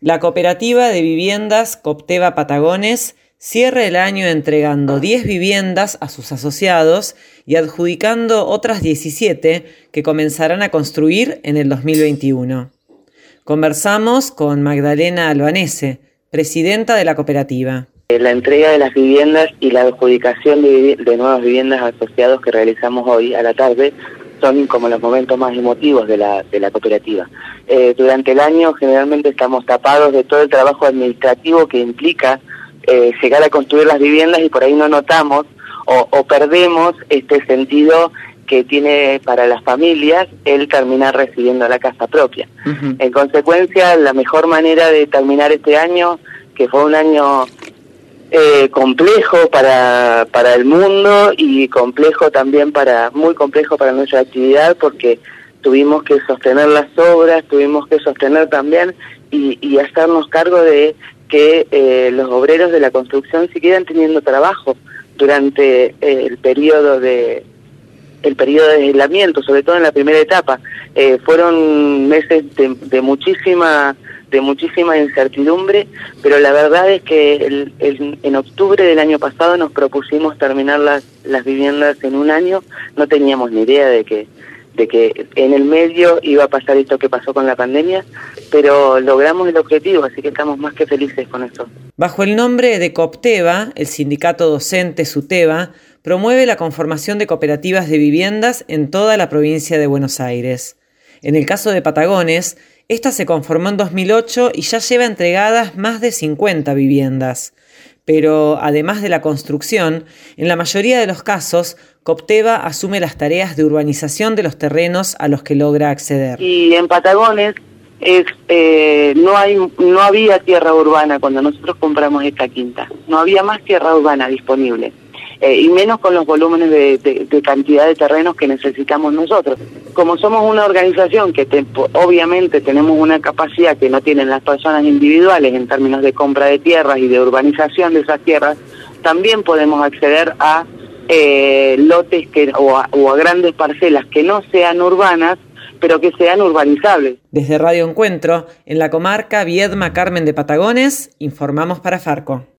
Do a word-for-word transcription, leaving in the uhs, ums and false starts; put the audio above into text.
La cooperativa de viviendas Copteva Patagones cierra el año entregando diez viviendas a sus asociados y adjudicando otras diecisiete que comenzarán a construir en el dos mil veintiuno. Conversamos con Magdalena Albanese, presidenta de la cooperativa. La entrega de las viviendas y la adjudicación de, de nuevas viviendas a asociados que realizamos hoy a la tarde son como los momentos más emotivos de la, de la cooperativa. Eh, durante el año generalmente estamos tapados de todo el trabajo administrativo que implica eh, llegar a construir las viviendas y por ahí no notamos o, o perdemos este sentido que tiene para las familias el terminar recibiendo la casa propia. Uh-huh. En consecuencia, la mejor manera de terminar este año, que fue un año eh, complejo para para el mundo y complejo también para muy complejo para nuestra actividad, porque tuvimos que sostener las obras, tuvimos que sostener también y, y hacernos cargo de que eh, los obreros de la construcción siguieran teniendo trabajo durante eh, el periodo de el periodo de aislamiento, sobre todo en la primera etapa. Eh, fueron meses de, de muchísima de muchísima incertidumbre, pero la verdad es que el, el, en octubre del año pasado nos propusimos terminar las, las viviendas en un año. No teníamos ni idea de que de que en el medio iba a pasar esto que pasó con la pandemia, pero logramos el objetivo, así que estamos más que felices con eso. Bajo el nombre de Copteva, el sindicato docente SUTEBA promueve la conformación de cooperativas de viviendas en toda la provincia de Buenos Aires. En el caso de Patagones, esta se conformó en dos mil ocho y ya lleva entregadas más de cincuenta viviendas. Pero además de la construcción, en la mayoría de los casos, Copteva asume las tareas de urbanización de los terrenos a los que logra acceder. Y en Patagones es, eh, no hay no había tierra urbana cuando nosotros compramos esta quinta. No había más tierra urbana disponible. Eh, y menos con los volúmenes de, de, de cantidad de terrenos que necesitamos nosotros. Como somos una organización que te, obviamente tenemos una capacidad que no tienen las personas individuales en términos de compra de tierras y de urbanización de esas tierras, también podemos acceder a eh, lotes que, o, a, o a grandes parcelas que no sean urbanas, pero que sean urbanizables. Desde Radio Encuentro, en la comarca Viedma Carmen de Patagones, informamos para Farco.